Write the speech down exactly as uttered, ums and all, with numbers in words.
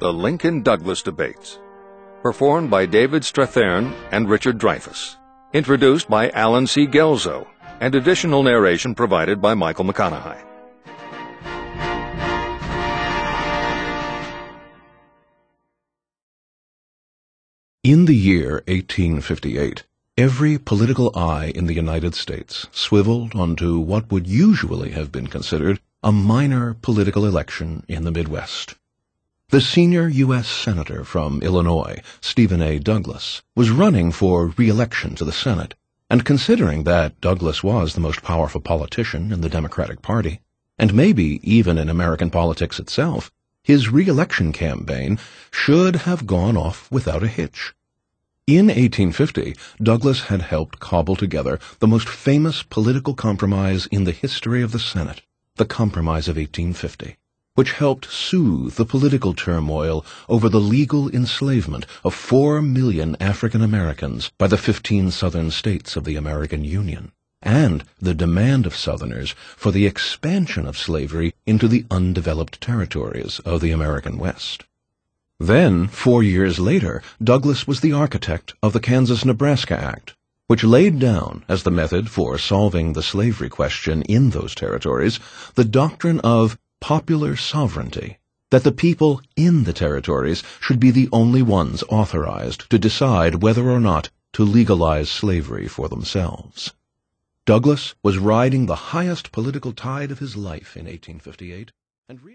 The Lincoln-Douglas Debates. Performed by David Strathairn and Richard Dreyfuss. Introduced by Alan C. Gelzo, and additional narration provided by Michael McConaughey. In the year eighteen fifty-eight, every political eye in the United States swiveled onto what would usually have been considered a minor political election in the Midwest. The senior U S Senator from Illinois, Stephen A. Douglas, was running for re-election to the Senate, and considering that Douglas was the most powerful politician in the Democratic Party, and maybe even in American politics itself, his re-election campaign should have gone off without a hitch. In eighteen fifty, Douglas had helped cobble together the most famous political compromise in the history of the Senate, the Compromise of eighteen fifty, which helped soothe the political turmoil over the legal enslavement of four million African Americans by the fifteen southern states of the American Union, and the demand of Southerners for the expansion of slavery into the undeveloped territories of the American West. Then, four years later, Douglas was the architect of the Kansas-Nebraska Act, which laid down, as the method for solving the slavery question in those territories, the doctrine of popular sovereignty, that the people in the territories should be the only ones authorized to decide whether or not to legalize slavery for themselves. Douglas was riding the highest political tide of his life in eighteen fifty-eight, and